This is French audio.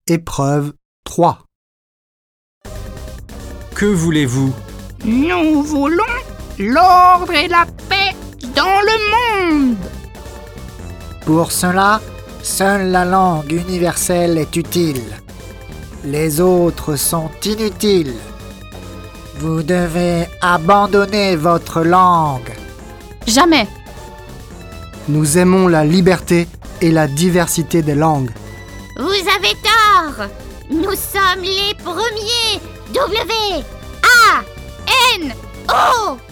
Épreuve 3. Que voulez-vous? Nous voulons l'ordre et la paix dans le monde. Pour cela, seule la langue universelle est utile. Les autres sont inutiles. Vous devez abandonner votre langue. Jamais. Nous aimons la liberté et la diversité des langues. Vous avez tort. Nous sommes les premiers. W-A-N-O